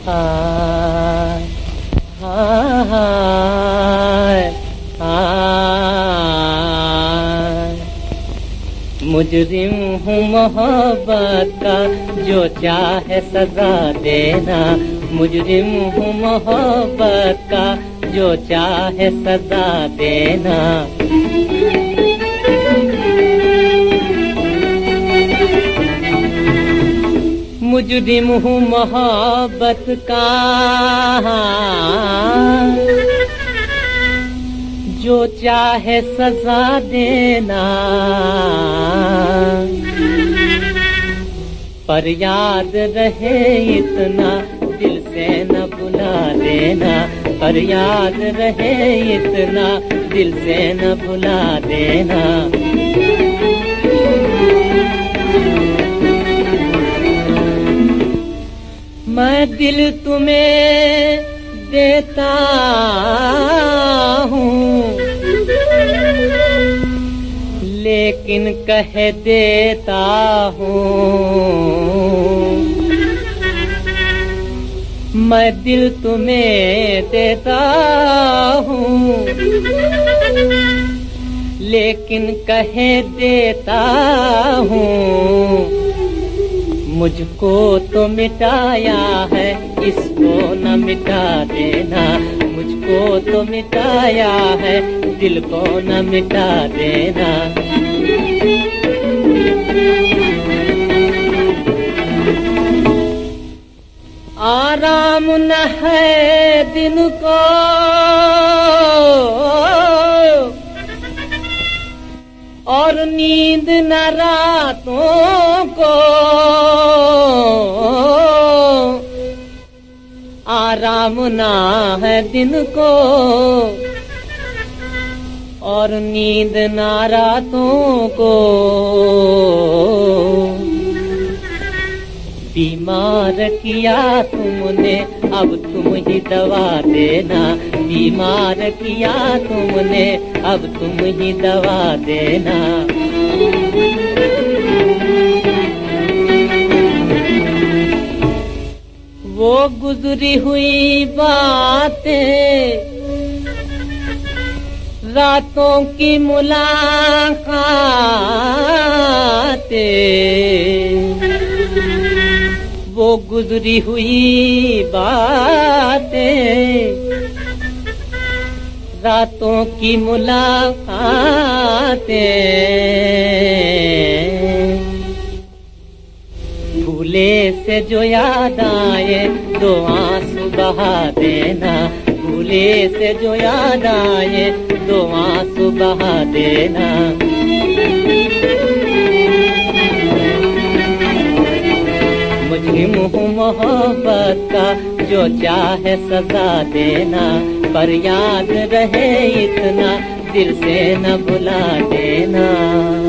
हाय हाय हाय, मुजरिम हूँ मोहब्बत का, जो चाहे सजा देना। मुजरिम हूँ मोहब्बत का, जो चाहे सजा देना। मुजरिम हूँ मोहब्बत का, जो चाहे सजा देना। पर याद रहे इतना, दिल से न भुला देना। पर याद रहे इतना, दिल से न भुला देना। मैं दिल तुम्हें देता हूँ, लेकिन कह देता हूँ। मैं दिल तुम्हें देता हूँ, लेकिन कह देता हूँ। मुझको तो मिटाया है, इसको न मिटा देना। मुझको तो मिटाया है, दिल को न मिटा देना। आराम न है दिन को, और नींद न रातों को। आराम ना है दिन को, और नींद ना रातों को। बीमार किया तुमने, अब तुम ही दवा देना। बीमार किया तुमने, अब तुम ही दवा देना। वो गुजरी हुई बातें, रातों की मुलाकातें। वो गुजरी हुई बातें, रातों की मुलाकातें। भूले से जो याद आए, दो आंसू बहा देना। भूले से जो याद आए, दो आंसू बहा देना। मुजरिम हूँ मोहब्बत का, जो चाहे सजा देना। पर याद रहे इतना, दिल से न भुला देना।